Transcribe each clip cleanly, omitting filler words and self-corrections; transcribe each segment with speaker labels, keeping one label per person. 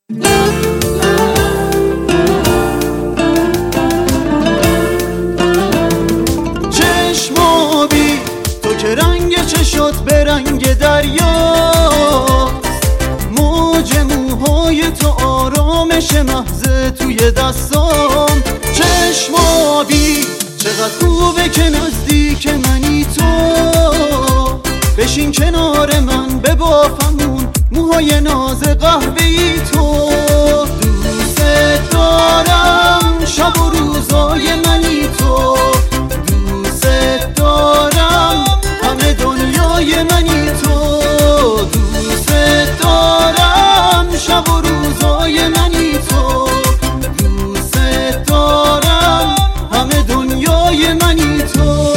Speaker 1: چشمابی تو که رنگ چشات به رنگ دریا، موج موهای تو آرامش محض توی دستام. چشمابی چقدر خوبه که نزدیک منی تو، بشین کنار من ببافمون موهای ناز قهوه‌ای تو. دوست دارم شب و روزای منی تو، دوست دارم همه دنیای منی تو. دوست دارم شب و روزای منی تو، دوست دارم همه دنیای منی تو.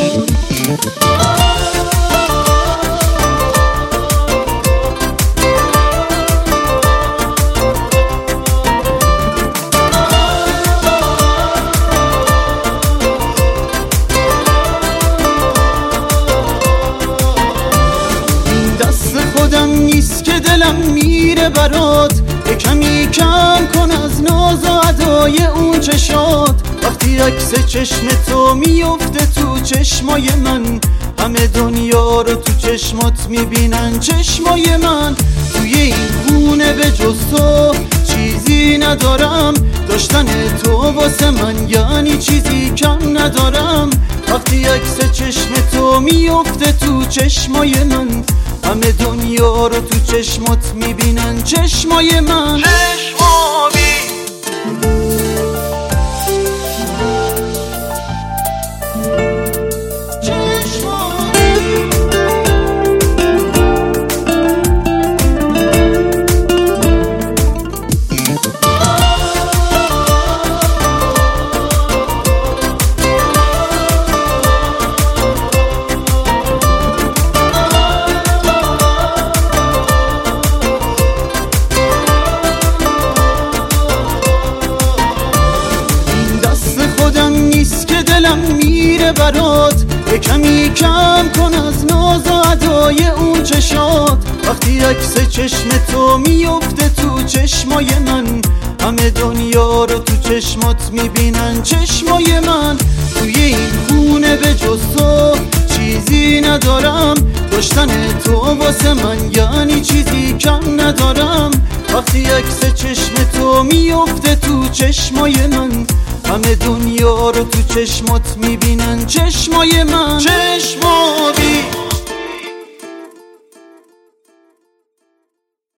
Speaker 1: خودم نیست که دلم میره برات، کمی کم کن از ناز و ادای اون چشات. وقتی عکس چشم تو میفته تو چشمای من، همه دنیا رو تو چشمات میبینن چشمای من. توی این خونه به جز تو چیزی ندارم، داشتن تو واسه من یعنی چیزی کم ندارم. وقتی عکس چشم تو میفته تو چشمای من، همه دنیا رو تو چشمات میبینن چشمای من. چشمابی دلم میره برات، کمی کم کن از ناز و ادای اون چشات. وقتی عکس چشم تو میفته تو چشمای من، همه دنیا رو تو چشمات میبینن چشمای من. توی این خونه به جز تو چیزی ندارم، داشتن تو واسه من یعنی چیزی کم ندارم. وقتی عکس چشم تو میفته تو چشمای من، همه دنیا رو تو چشمات میبینن چشمای من. چشمابی